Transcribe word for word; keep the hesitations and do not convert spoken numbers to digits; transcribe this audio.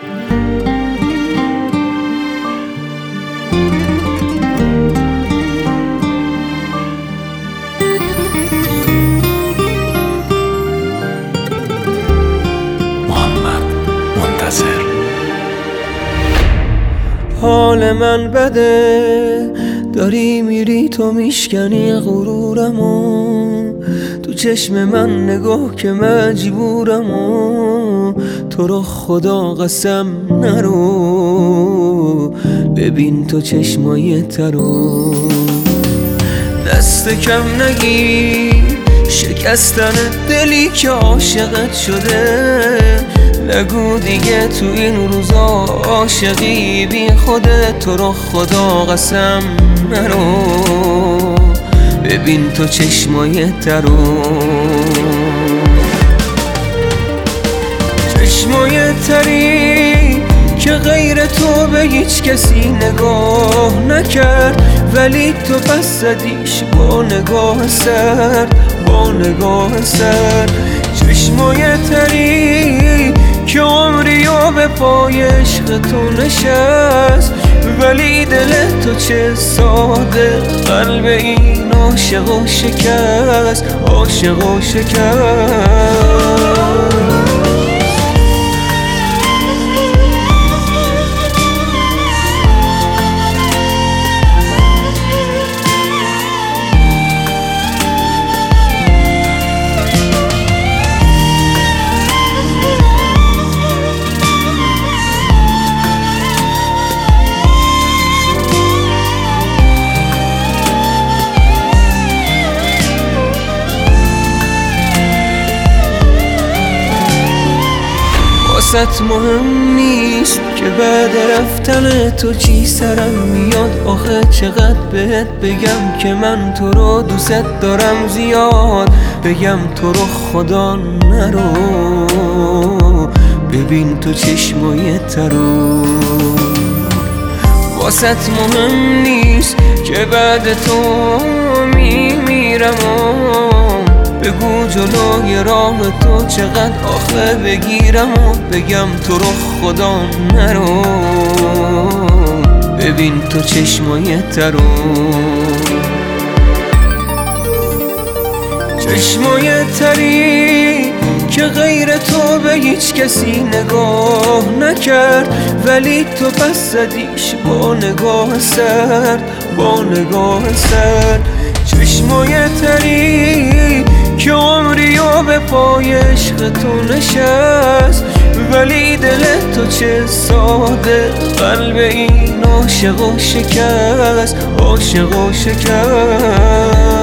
حال من بده، داری میری تو میشکنی غرورمو، تو چشم من نگاه که مجبورمو، تو رو خدا قسم نرو، ببین تو چشمای ترو، دست کم نگیر شکستن دلی که عاشقت شده، نگو دیگه تو این روزا عاشقی بی خودت، تو رو خدا قسم نرو، ببین تو چشمای ترو، چشمای تری که غیر تو به هیچ کسی نگاه نکرد، ولی تو پس زدیش با نگاه سرد، با نگاه سرد، چشمای تری که عمری و به پای عشق تو نشست، ولی دل تو چه ساده قلب این عاشق و شکست، عاشق و شکست. واسط مهم نیست که بعد رفتن تو چی سرم میاد، آخه چقدر بهت بگم که من تو رو دوست دارم زیاد، بگم تو رو خدا نرو، ببین تو چشمای ترو، واسط مهم نیست که بعد تو میمیرم، بگو جلوی راه تو چقدر آخه بگیرم و بگم تو رو خدا نرو، ببین تو چشمای ترو، چشمای تری که غیر تو به هیچ کسی نگاه نکرد، ولی تو پس زدیش با نگاه سرد، با نگاه سرد، چشمای تری که عمری و به پای عشق تو نشست، ولی دل تو چه ساده قلب این عاشق و شکست، عاشق و شکست.